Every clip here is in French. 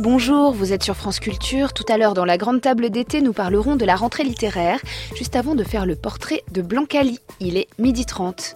bonjour, vous êtes sur France Culture. Tout à l'heure, dans la grande table d'été, nous parlerons de la rentrée littéraire, juste avant de faire le portrait de Blancali. Il est 12h30.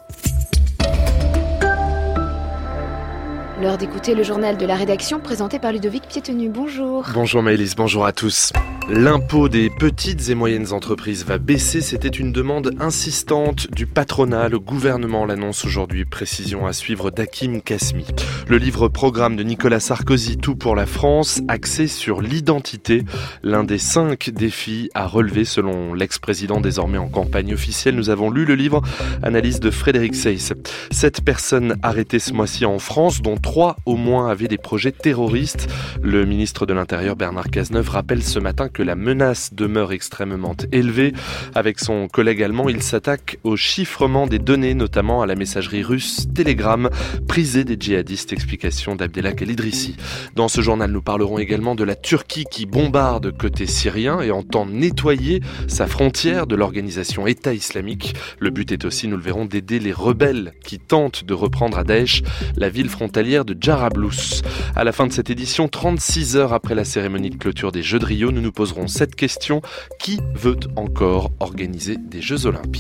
L'heure d'écouter le journal de la rédaction présenté par Ludovic Piétenu. Bonjour. Bonjour Maëlys, bonjour à tous. L'impôt des petites et moyennes entreprises va baisser. C'était une demande insistante du patronat. Le gouvernement l'annonce aujourd'hui. Précision à suivre d'Hakim Kasmi. Le livre programme de Nicolas Sarkozy, Tout pour la France, axé sur l'identité. L'un des 5 défis à relever selon l'ex-président désormais en campagne officielle. Nous avons lu le livre, analyse de Frédéric Seyss. 7 personnes arrêtées ce mois-ci en France, dont 3 au moins avaient des projets terroristes. Le ministre de l'Intérieur Bernard Cazeneuve rappelle ce matin que la menace demeure extrêmement élevée. Avec son collègue allemand, il s'attaque au chiffrement des données, notamment à la messagerie russe Telegram, prisée des djihadistes. Explication d'Abdelhak El-Idrissi. Dans ce journal, nous parlerons également de la Turquie qui bombarde côté syrien et entend nettoyer sa frontière de l'organisation État islamique. Le but est aussi, nous le verrons, d'aider les rebelles qui tentent de reprendre à Daesh la ville frontalière de Jarablus. À la fin de cette édition, 36 heures après la cérémonie de clôture des Jeux de Rio, nous nous poserons cette question: qui veut encore organiser des Jeux Olympiques ?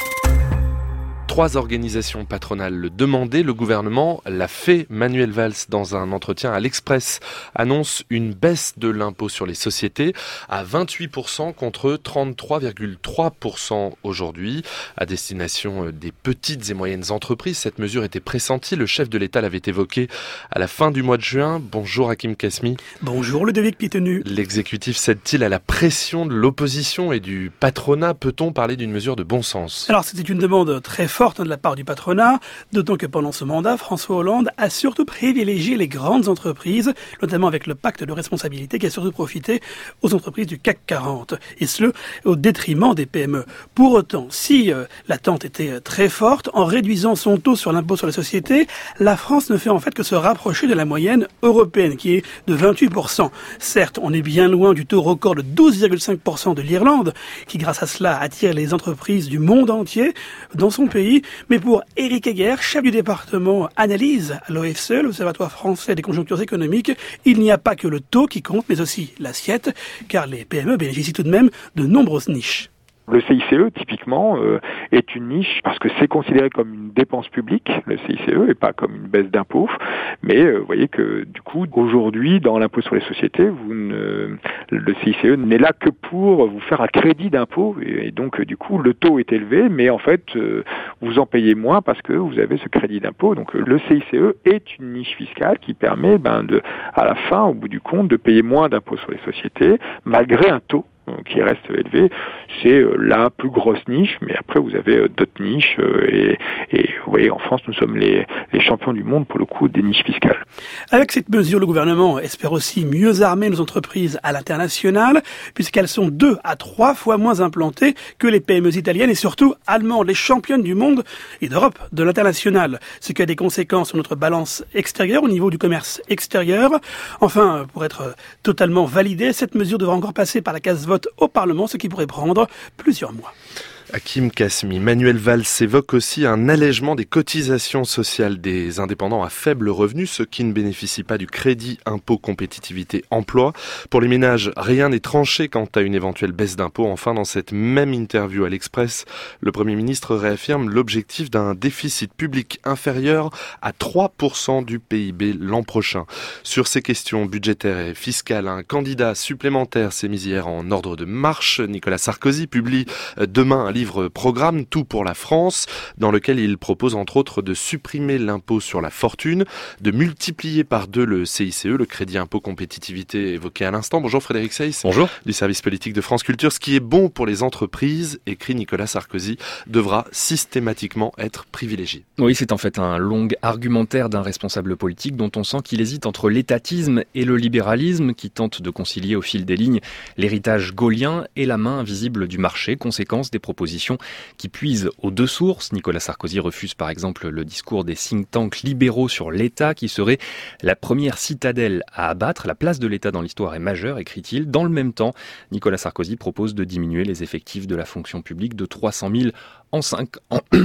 3 organisations patronales le demandaient, le gouvernement l'a fait. Manuel Valls, dans un entretien à l'Express, annonce une baisse de l'impôt sur les sociétés à 28% contre 33,3% aujourd'hui. À destination des petites et moyennes entreprises, cette mesure était pressentie. Le chef de l'État l'avait évoqué à la fin du mois de juin. Bonjour Hakim Kasmi. Bonjour Ludovic Piétenu. L'exécutif cède-t-il à la pression de l'opposition et du patronat? Peut-on parler d'une mesure de bon sens? Alors c'était une demande très forte de la part du patronat, d'autant que pendant ce mandat, François Hollande a surtout privilégié les grandes entreprises, notamment avec le pacte de responsabilité qui a surtout profité aux entreprises du CAC 40, et ce, au détriment des PME. Pour autant, si l'attente était très forte, en réduisant son taux sur l'impôt sur les sociétés, la France ne fait en fait que se rapprocher de la moyenne européenne, qui est de 28%. Certes, on est bien loin du taux record de 12,5% de l'Irlande, qui grâce à cela attire les entreprises du monde entier dans son pays. Mais pour Éric Heger, chef du département analyse à l'OFCE, l'Observatoire français des conjonctures économiques, il n'y a pas que le taux qui compte, mais aussi l'assiette, car les PME bénéficient tout de même de nombreuses niches. Le CICE, typiquement, est une niche parce que c'est considéré comme une dépense publique, le CICE, et pas comme une baisse d'impôt. Mais vous voyez que, du coup, aujourd'hui, dans l'impôt sur les sociétés, le CICE n'est là que pour vous faire un crédit d'impôt. Et donc, du coup, le taux est élevé, mais en fait, vous en payez moins parce que vous avez ce crédit d'impôt. Donc, le CICE est une niche fiscale qui permet, à la fin, au bout du compte, de payer moins d'impôts sur les sociétés, malgré un taux qui reste élevé. C'est la plus grosse niche, mais après vous avez d'autres niches et vous voyez, en France nous sommes les champions du monde pour le coup des niches fiscales. Avec cette mesure, le gouvernement espère aussi mieux armer nos entreprises à l'international, puisqu'elles sont 2 à 3 fois moins implantées que les PME italiennes et surtout allemandes, les championnes du monde et d'Europe, de l'international, ce qui a des conséquences sur notre balance extérieure au niveau du commerce extérieur. Enfin, pour être totalement validée, cette mesure devra encore passer par la case vote au Parlement, ce qui pourrait prendre plusieurs mois. Hakim Kasmi. Manuel Valls évoque aussi un allègement des cotisations sociales des indépendants à faible revenu, ceux qui ne bénéficient pas du crédit impôt compétitivité emploi. Pour les ménages, rien n'est tranché quant à une éventuelle baisse d'impôt. Enfin, dans cette même interview à l'Express, le Premier ministre réaffirme l'objectif d'un déficit public inférieur à 3% du PIB l'an prochain. Sur ces questions budgétaires et fiscales, un candidat supplémentaire s'est mis hier en ordre de marche. Nicolas Sarkozy publie demain un livre programme Tout pour la France, dans lequel il propose entre autres de supprimer l'impôt sur la fortune, de multiplier par 2 le CICE, le crédit impôt compétitivité évoqué à l'instant. Bonjour Frédéric Seyss. Bonjour. Du service politique de France Culture. Ce qui est bon pour les entreprises, écrit Nicolas Sarkozy, devra systématiquement être privilégié. Oui, c'est en fait un long argumentaire d'un responsable politique dont on sent qu'il hésite entre l'étatisme et le libéralisme, qui tente de concilier au fil des lignes l'héritage gaullien et la main invisible du marché, conséquence des propositions qui puisent aux 2 sources. Nicolas Sarkozy refuse par exemple le discours des think tanks libéraux sur l'État qui serait la première citadelle à abattre. La place de l'État dans l'histoire est majeure, écrit-il. Dans le même temps, Nicolas Sarkozy propose de diminuer les effectifs de la fonction publique de 300 000 en 5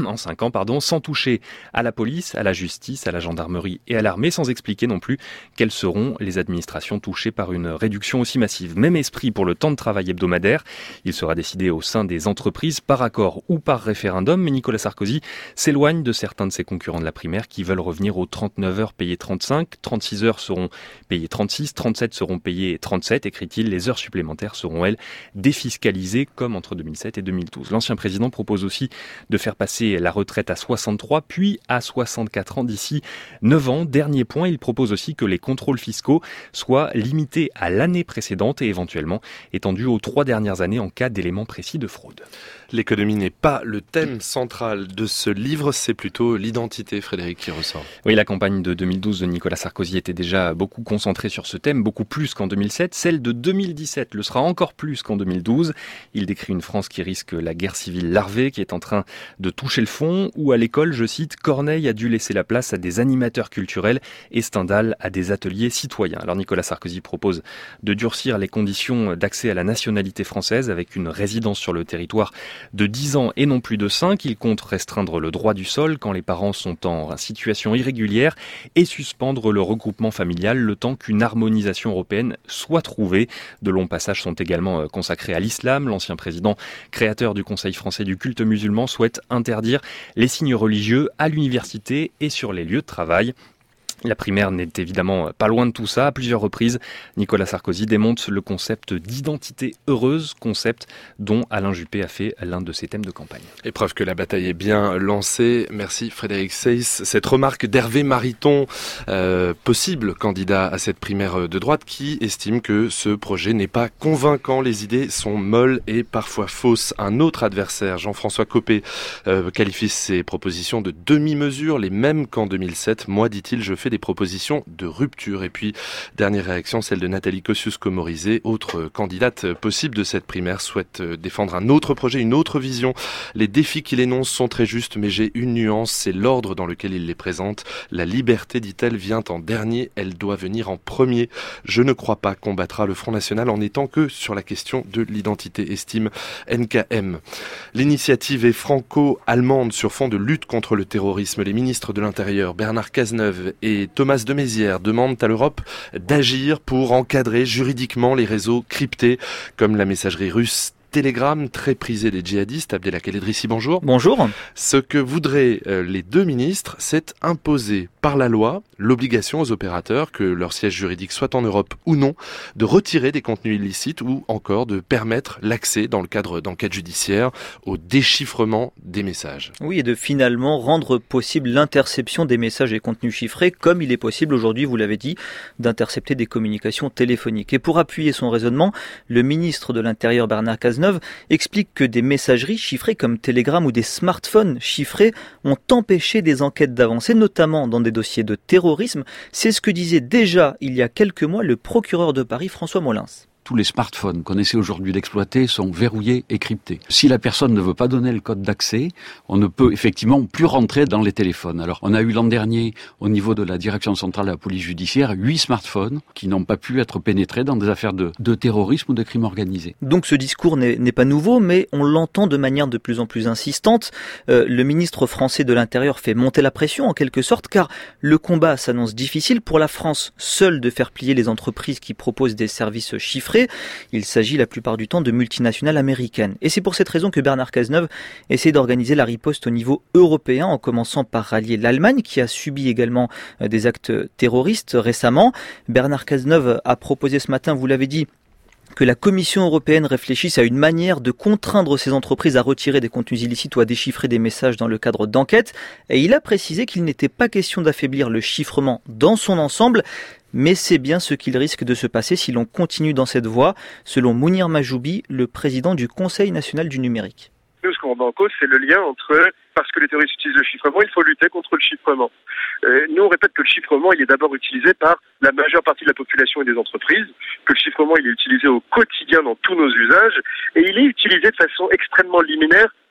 ans, sans toucher à la police, à la justice, à la gendarmerie et à l'armée, sans expliquer non plus quelles seront les administrations touchées par une réduction aussi massive. Même esprit pour le temps de travail hebdomadaire. Il sera décidé au sein des entreprises par accord ou par référendum, mais Nicolas Sarkozy s'éloigne de certains de ses concurrents de la primaire qui veulent revenir aux 39 heures payées 35, 36 heures seront payées 36, 37 seront payées 37, écrit-il. Les heures supplémentaires seront, elles, défiscalisées comme entre 2007 et 2012. L'ancien président propose aussi de faire passer la retraite à 63 puis à 64 ans d'ici 9 ans. Dernier point, il propose aussi que les contrôles fiscaux soient limités à l'année précédente et éventuellement étendus aux 3 dernières années en cas d'éléments précis de fraude. L'économie n'est pas le thème central de ce livre, c'est plutôt l'identité, Frédéric, qui ressort. Oui, la campagne de 2012 de Nicolas Sarkozy était déjà beaucoup concentrée sur ce thème, beaucoup plus qu'en 2007. Celle de 2017 le sera encore plus qu'en 2012. Il décrit une France qui risque la guerre civile larvée, qui est en train de toucher le fond, où à l'école, je cite, Corneille a dû laisser la place à des animateurs culturels et Stendhal à des ateliers citoyens. Alors Nicolas Sarkozy propose de durcir les conditions d'accès à la nationalité française avec une résidence sur le territoire de 10 ans et non plus de 5. Il compte restreindre le droit du sol quand les parents sont en situation irrégulière et suspendre le regroupement familial le temps qu'une harmonisation européenne soit trouvée. De longs passages sont également consacrés à l'islam. L'ancien président, créateur du Conseil français du culte musulman, souhaite interdire les signes religieux à l'université et sur les lieux de travail. La primaire n'est évidemment pas loin de tout ça. À plusieurs reprises, Nicolas Sarkozy démonte le concept d'identité heureuse, concept dont Alain Juppé a fait l'un de ses thèmes de campagne. Et preuve que la bataille est bien lancée. Merci Frédéric Seyss. Cette remarque d'Hervé Mariton, possible candidat à cette primaire de droite, qui estime que ce projet n'est pas convaincant. Les idées sont molles et parfois fausses. Un autre adversaire, Jean-François Copé, qualifie ses propositions de demi-mesure, les mêmes qu'en 2007. Moi, dit-il, je fais des propositions de rupture. Et puis, dernière réaction, celle de Nathalie Kosciusko-Morizet, autre candidate possible de cette primaire, souhaite défendre un autre projet, une autre vision. Les défis qu'il énonce sont très justes, mais j'ai une nuance, c'est l'ordre dans lequel il les présente. La liberté, dit-elle, vient en dernier, elle doit venir en premier. Je ne crois pas qu'on battra le Front National en n'étant que sur la question de l'identité, estime NKM. L'initiative est franco-allemande sur fond de lutte contre le terrorisme. Les ministres de l'Intérieur, Bernard Cazeneuve et Thomas de Maizière demandent à l'Europe d'agir pour encadrer juridiquement les réseaux cryptés comme la messagerie russe Telegram, très prisé des djihadistes. Abdelhak El-Idrissi, bonjour. Bonjour. Ce que voudraient les deux ministres, c'est imposer par la loi l'obligation aux opérateurs, que leur siège juridique soit en Europe ou non, de retirer des contenus illicites ou encore de permettre l'accès, dans le cadre d'enquêtes judiciaires, au déchiffrement des messages. Oui, et de finalement rendre possible l'interception des messages et contenus chiffrés, comme il est possible aujourd'hui, vous l'avez dit, d'intercepter des communications téléphoniques. Et pour appuyer son raisonnement, le ministre de l'Intérieur, Bernard Cazeneuve, explique que des messageries chiffrées comme Telegram ou des smartphones chiffrés ont empêché des enquêtes d'avancer, notamment dans des dossiers de terrorisme. C'est ce que disait déjà il y a quelques mois le procureur de Paris, François Molins. Tous les smartphones qu'on essaie aujourd'hui d'exploiter sont verrouillés et cryptés. Si la personne ne veut pas donner le code d'accès, on ne peut effectivement plus rentrer dans les téléphones. Alors, on a eu l'an dernier, au niveau de la direction centrale de la police judiciaire, 8 smartphones qui n'ont pas pu être pénétrés dans des affaires de terrorisme ou de crime organisé. Donc ce discours n'est pas nouveau, mais on l'entend de manière de plus en plus insistante. Le ministre français de l'Intérieur fait monter la pression en quelque sorte, car le combat s'annonce difficile pour la France seule de faire plier les entreprises qui proposent des services chiffrés. Il s'agit la plupart du temps de multinationales américaines. Et c'est pour cette raison que Bernard Cazeneuve essaie d'organiser la riposte au niveau européen, en commençant par rallier l'Allemagne, qui a subi également des actes terroristes récemment. Bernard Cazeneuve a proposé ce matin, vous l'avez dit, que la Commission européenne réfléchisse à une manière de contraindre ces entreprises à retirer des contenus illicites ou à déchiffrer des messages dans le cadre d'enquêtes. Et il a précisé qu'il n'était pas question d'affaiblir le chiffrement dans son ensemble, mais c'est bien ce qu'il risque de se passer si l'on continue dans cette voie, selon Mounir Majoubi, le président du Conseil national du numérique. Nous, ce qu'on remet en cause, c'est le lien entre, parce que les terroristes utilisent le chiffrement, il faut lutter contre le chiffrement. Nous, on répète que le chiffrement, il est d'abord utilisé par la majeure partie de la population et des entreprises, que le chiffrement, il est utilisé au quotidien dans tous nos usages, et il est utilisé de façon extrêmement liminaire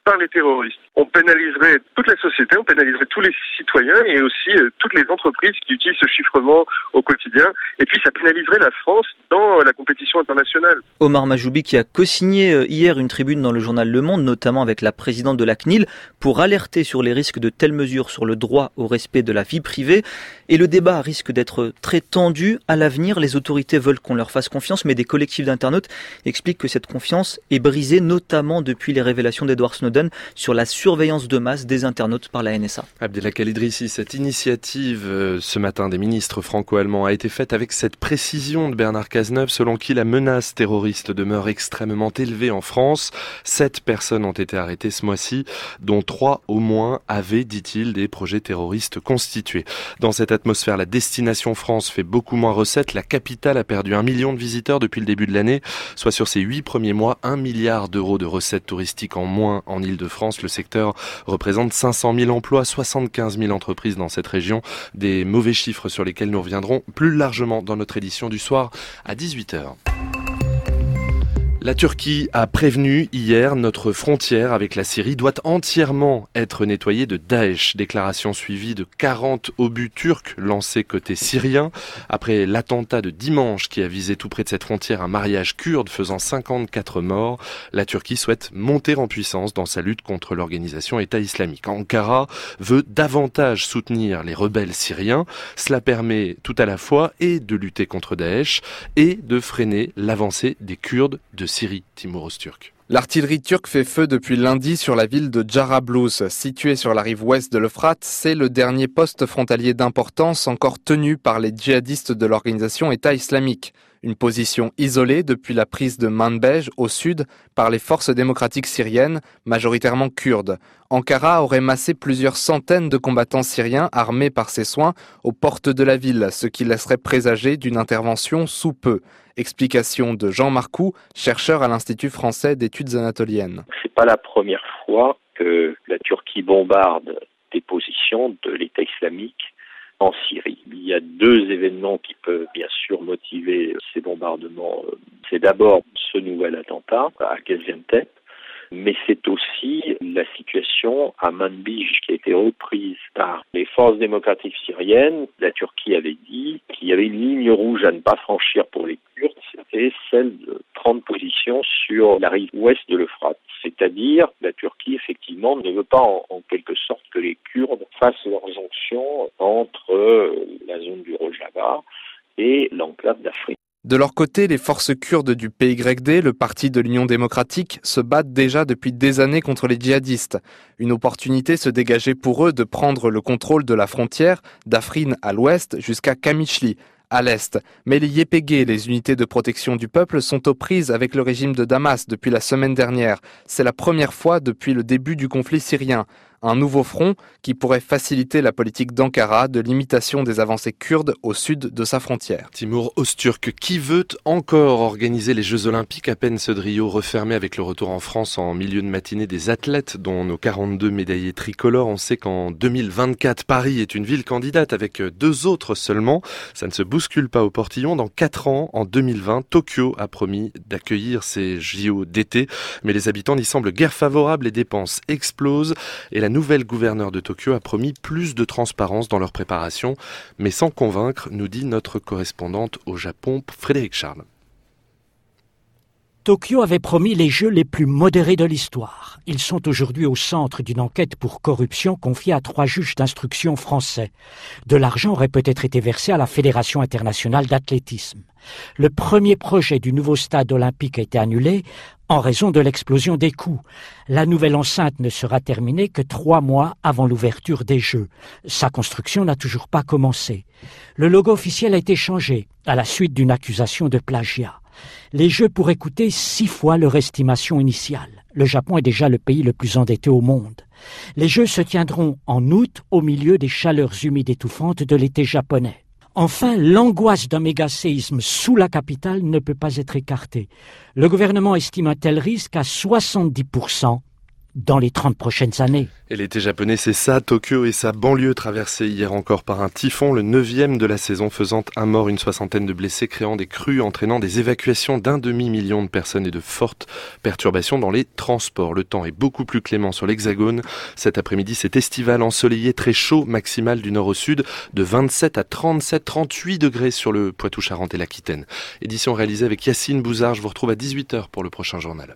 par les terroristes. On pénaliserait toute la société, on pénaliserait tous les citoyens et aussi toutes les entreprises qui utilisent ce chiffrement au quotidien. Et puis ça pénaliserait la France dans la compétition internationale. Omar Majoubi qui a co-signé hier une tribune dans le journal Le Monde, notamment avec la présidente de la CNIL, pour alerter sur les risques de telles mesures sur le droit au respect de la vie privée. Et le débat risque d'être très tendu à l'avenir. Les autorités veulent qu'on leur fasse confiance, mais des collectifs d'internautes expliquent que cette confiance est brisée, notamment depuis les révélations d'Edward Snowden sur la surveillance de masse des internautes par la NSA. Abdelakal Idrissi, cette initiative ce matin des ministres franco-allemands a été faite avec cette précision de Bernard Cazeneuve selon qui la menace terroriste demeure extrêmement élevée en France. 7 personnes ont été arrêtées ce mois-ci, dont 3 au moins avaient, dit-il, des projets terroristes constitués. Dans cette atmosphère, la destination France fait beaucoup moins recettes. La capitale a perdu 1 million de visiteurs depuis le début de l'année, soit sur ces 8 premiers mois, 1 milliard d'euros de recettes touristiques en moins en Île-de-France. Le secteur représente 500 000 emplois, 75 000 entreprises dans cette région. Des mauvais chiffres sur lesquels nous reviendrons plus largement dans notre édition du soir à 18h. La Turquie a prévenu hier notre frontière avec la Syrie doit entièrement être nettoyée de Daesh. Déclaration suivie de 40 obus turcs lancés côté syrien. Après l'attentat de dimanche qui a visé tout près de cette frontière un mariage kurde faisant 54 morts, la Turquie souhaite monter en puissance dans sa lutte contre l'organisation État islamique. Ankara veut davantage soutenir les rebelles syriens. Cela permet tout à la fois et de lutter contre Daesh et de freiner l'avancée des Kurdes de Syrie. Timur Öztürk. L'artillerie turque fait feu depuis lundi sur la ville de Jarablus, située sur la rive ouest de l'Euphrate. C'est le dernier poste frontalier d'importance encore tenu par les djihadistes de l'organisation État islamique. Une position isolée depuis la prise de Manbij au sud par les forces démocratiques syriennes, majoritairement kurdes. Ankara aurait massé plusieurs centaines de combattants syriens armés par ses soins aux portes de la ville, ce qui laisserait présager d'une intervention sous peu. Explication de Jean Marcoux, chercheur à l'Institut français d'études anatoliennes. C'est pas la première fois que la Turquie bombarde des positions de l'État islamique en Syrie. Il y a 2 événements qui peuvent bien sûr motiver ces bombardements. C'est d'abord ce nouvel attentat à Gaziantep, mais c'est aussi la situation à Manbij qui a été reprise par les forces démocratiques syriennes. La Turquie avait dit qu'il y avait une ligne rouge à ne pas franchir pour les Kurdes, c'était celle de 30 positions sur la rive ouest de l'Euphrate. C'est-à-dire, la Turquie, effectivement, ne veut pas en quelque sorte que les Kurdes fassent leur jonction entre la zone du Rojava et l'enclave d'Afrin. De leur côté, les forces kurdes du PYD, le parti de l'Union démocratique, se battent déjà depuis des années contre les djihadistes. Une opportunité se dégageait pour eux de prendre le contrôle de la frontière d'Afrin à l'ouest jusqu'à Kamishli à l'est. Mais les YPG, les unités de protection du peuple, sont aux prises avec le régime de Damas depuis la semaine dernière. C'est la première fois depuis le début du conflit syrien. Un nouveau front qui pourrait faciliter la politique d'Ankara de limitation des avancées kurdes au sud de sa frontière. Timur Öztürk, qui veut encore organiser les Jeux Olympiques à peine ce Rio refermé avec le retour en France en milieu de matinée des athlètes, dont nos 42 médaillés tricolores. On sait qu'en 2024, Paris est une ville candidate avec 2 autres seulement. Ça ne se bouscule pas au portillon. Dans 4 ans, en 2020, Tokyo a promis d'accueillir ces JO d'été. Mais les habitants n'y semblent guère favorables. Les dépenses explosent et la nouvelle gouverneure de Tokyo a promis plus de transparence dans leur préparation, mais sans convaincre, nous dit notre correspondante au Japon, Frédéric Charles. Tokyo avait promis les Jeux les plus modérés de l'histoire. Ils sont aujourd'hui au centre d'une enquête pour corruption confiée à 3 juges d'instruction français. De l'argent aurait peut-être été versé à la Fédération internationale d'athlétisme. Le premier projet du nouveau stade olympique a été annulé en raison de l'explosion des coûts. La nouvelle enceinte ne sera terminée que 3 mois avant l'ouverture des Jeux. Sa construction n'a toujours pas commencé. Le logo officiel a été changé à la suite d'une accusation de plagiat. Les Jeux pourraient coûter 6 fois leur estimation initiale. Le Japon est déjà le pays le plus endetté au monde. Les Jeux se tiendront en août au milieu des chaleurs humides étouffantes de l'été japonais. Enfin, l'angoisse d'un méga-séisme sous la capitale ne peut pas être écartée. Le gouvernement estime un tel risque à 70%. dans les 30 prochaines années. Et l'été japonais, c'est ça, Tokyo et sa banlieue traversée hier encore par un typhon, le 9e de la saison, faisant un mort, une soixantaine de blessés, créant des crues, entraînant des évacuations d'1 demi-million de personnes et de fortes perturbations dans les transports. Le temps est beaucoup plus clément sur l'Hexagone. Cet après-midi, c'est estival, ensoleillé, très chaud, maximal du nord au sud, de 27 à 37, 38 degrés sur le Poitou-Charentes et l'Aquitaine. Édition réalisée avec Yacine Bouzard. Je vous retrouve à 18h pour le prochain journal.